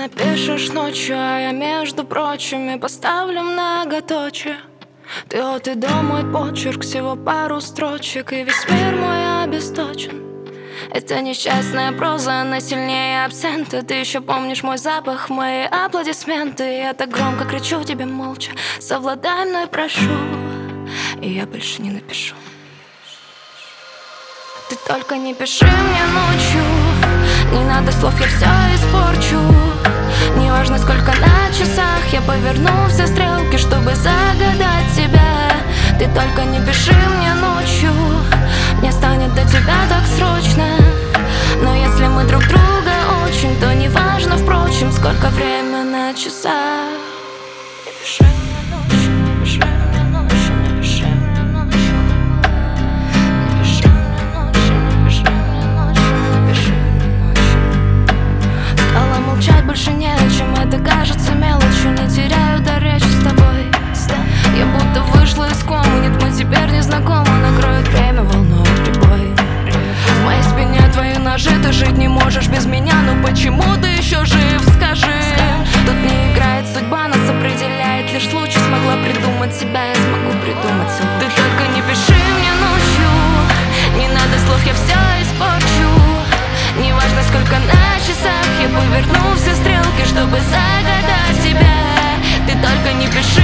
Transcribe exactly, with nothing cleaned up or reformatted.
напишешь ночью, а я, между прочим, и поставлю многоточие. Ты от и до мой почерк, всего пару строчек, и весь мир мой обесточен. Это несчастная проза, она сильнее абсента. Ты еще помнишь мой запах, мои аплодисменты. Я так громко кричу тебе молча: совладай мной, прошу. И я больше не напишу. Ты только не пиши мне ночью, не надо слов, я все испорчу. Неважно, сколько на часах, я поверну все стрелки, чтобы загадать тебя. Ты только не пиши мне ночью, мне станет до тебя так срочно. Но если мы друг друга очень, то неважно, впрочем, сколько время на часах. Не пиши мне ночью, не пиши мне ночью, не пиши мне ночью. Не пиши мне ночью, не пиши мне ночью, не пиши мне ночью. Стала молчать больше не о чем, это кажется мелочью. Не теряю до речи с тобой. Я будто вышла из комы, нет, мы теперь не знакомы. Накроет время волной прибой. В моей спине твои ножи, ты жить не можешь без меня. Но почему ты еще жив, скажи? Тут не играет судьба, нас определяет лишь случай. Смогла придумать себя, я смогу придумать себя. Ты только не пиши мне ночью, не надо слов, я все испорчу. Неважно, сколько на часах, я поверну все стрелки, чтобы загадать тебя. Ты только не пиши